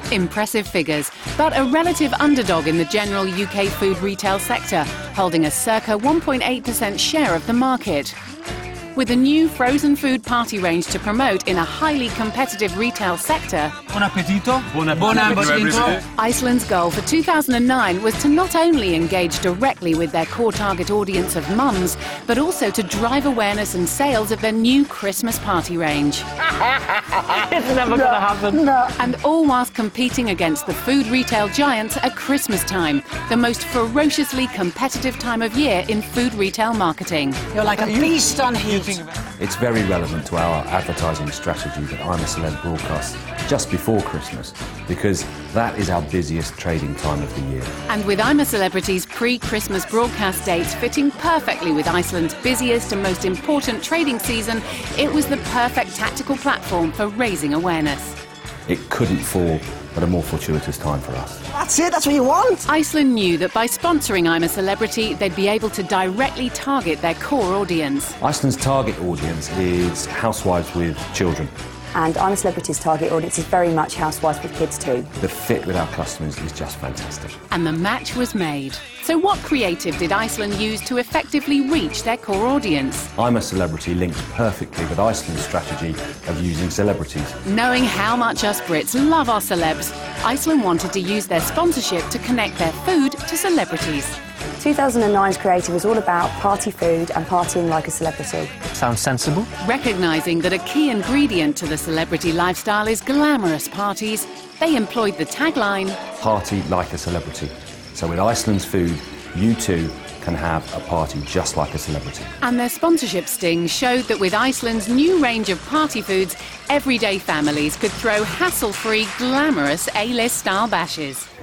Impressive figures, but a relative underdog in the general UK food retail sector, holding a circa 1.8% share of the market. With a new frozen food party range to promote in a highly competitive retail sector, Buon appetito. Buon appetito. Iceland's goal for 2009 was to not only engage directly with their core target audience of mums, but also to drive awareness and sales of their new Christmas party range. It's never gonna happen. No. And all whilst competing against the food retail giants at Christmas time, the most ferociously competitive time of year in food retail marketing. You're like a beast on heat. It's very relevant to our advertising strategy that I'm a Celeb broadcast just before Christmas, because that is our busiest trading time of the year. And with I'm a Celebrity's pre-Christmas broadcast dates fitting perfectly with Iceland's busiest and most important trading season, it was the perfect tactical platform for raising awareness. It couldn't fall at a more fortuitous time for us. That's it, that's what you want. Iceland knew that by sponsoring I'm a Celebrity, they'd be able to directly target their core audience. Iceland's target audience is housewives with children. And I'm a Celebrity's target audience is very much housewives with kids too. The fit with our customers is just fantastic. And the match was made. So what creative did Iceland use to effectively reach their core audience? I'm a Celebrity linked perfectly with Iceland's strategy of using celebrities. Knowing how much us Brits love our celebs, Iceland wanted to use their sponsorship to connect their food to celebrities. 2009's creative was all about party food and partying like a celebrity. Sounds sensible. Recognising that a key ingredient to the celebrity lifestyle is glamorous parties, they employed the tagline, Party like a celebrity. So with Iceland's food, you too can have a party just like a celebrity. and their sponsorship sting showed that with Iceland's new range of party foods, everyday families could throw hassle-free, glamorous A-list style bashes.